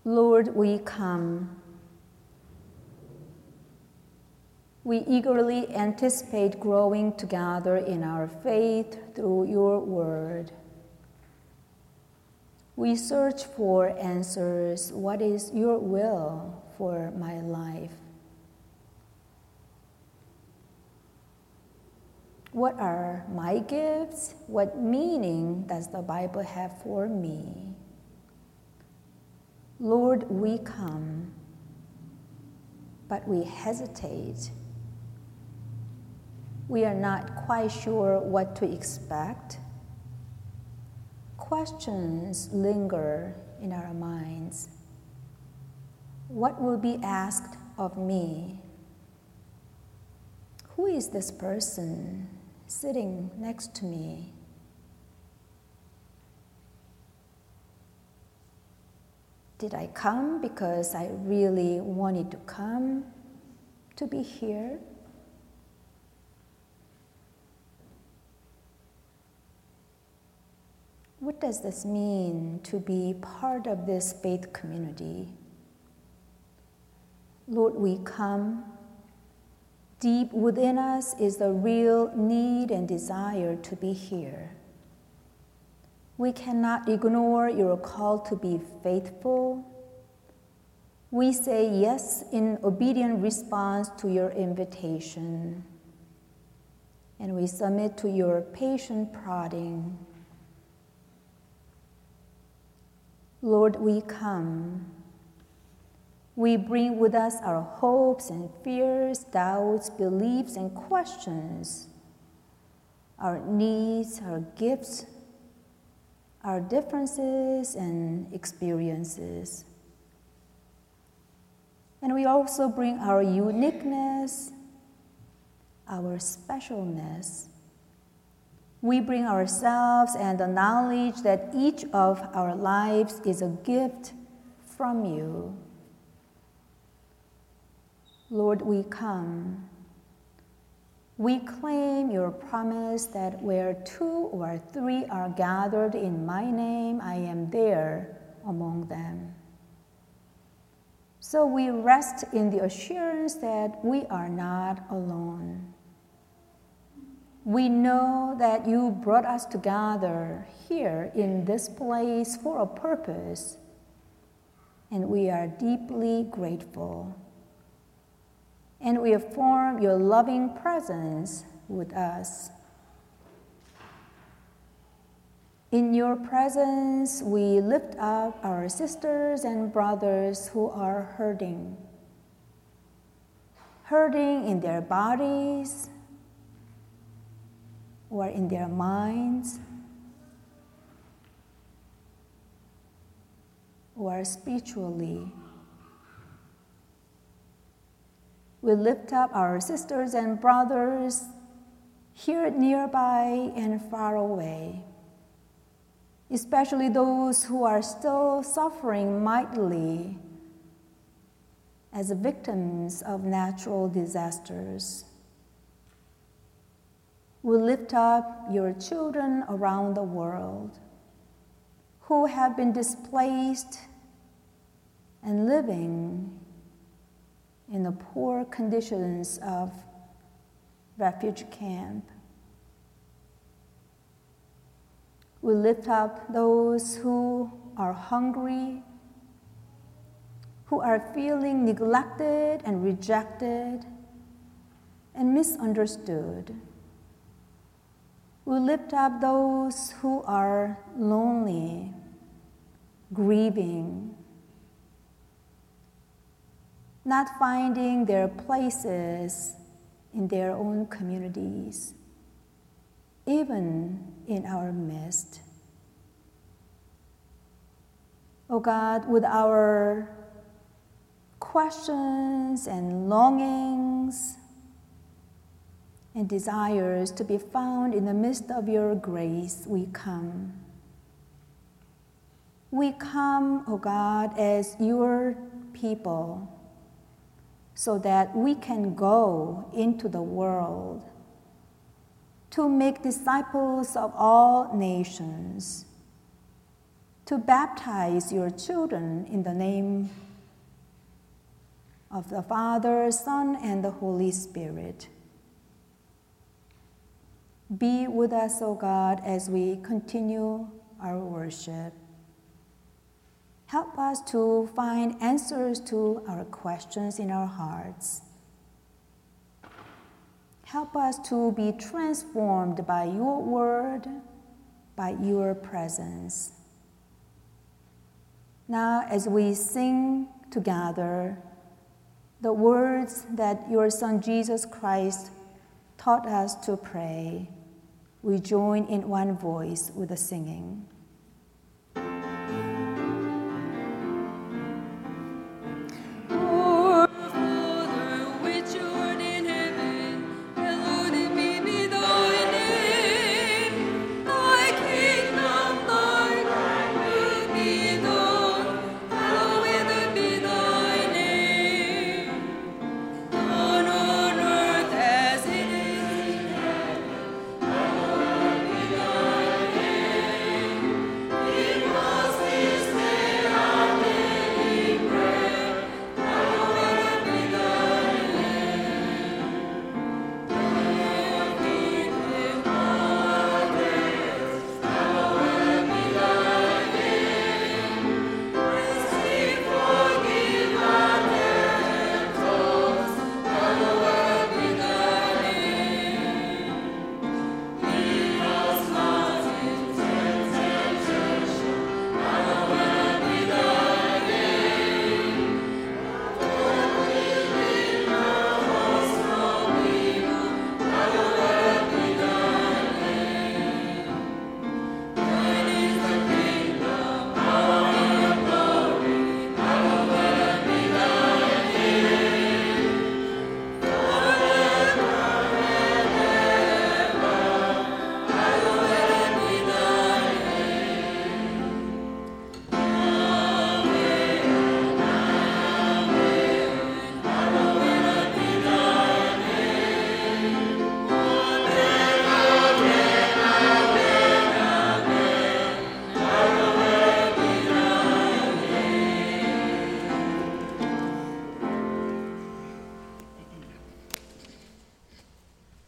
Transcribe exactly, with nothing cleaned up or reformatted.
Lord, we come. We eagerly anticipate growing together in our faith through your word. We search for answers. What is your will for my life? What are my gifts? What meaning does the Bible have for me? Lord, we come, but we hesitate. We are not quite sure what to expect. Questions linger in our minds. What will be asked of me? Who is this person sitting next to me? Did I come because I really wanted to come to be here? What does this mean to be part of this faith community? Lord, we come. Deep within us is the real need and desire to be here. We cannot ignore your call to be faithful. We say yes in obedient response to your invitation, and we submit to your patient prodding. Lord, we come. We bring with us our hopes and fears, doubts, beliefs, and questions, our needs, our gifts, our differences and experiences. And we also bring our uniqueness, our specialness. We bring ourselves and the knowledge that each of our lives is a gift from you. Lord, we come. We claim your promise that where two or three are gathered in my name, I am there among them. So we rest in the assurance that we are not alone. We know that you brought us together here in this place for a purpose, and we are deeply grateful. And we affirm your loving presence with us. In your presence, we lift up our sisters and brothers who are hurting, hurting in their bodies, or in their minds, or spiritually. We lift up our sisters and brothers here nearby and far away, especially those who are still suffering mightily as victims of natural disasters. We lift up your children around the world who have been displaced and living in the poor conditions of refuge camp. We lift up those who are hungry, who are feeling neglected and rejected and misunderstood. We lift up those who are lonely, grieving, not finding their places in their own communities, even in our midst. Oh God, with our questions and longings and desires to be found in the midst of your grace, we come. We come, oh God, as your people, so that we can go into the world to make disciples of all nations, to baptize your children in the name of the Father, Son, and the Holy Spirit. Be with us, O God, as we continue our worship. Help us to find answers to our questions in our hearts. Help us to be transformed by your word, by your presence. Now, as we sing together the words that your Son Jesus Christ taught us to pray, we join in one voice with the singing.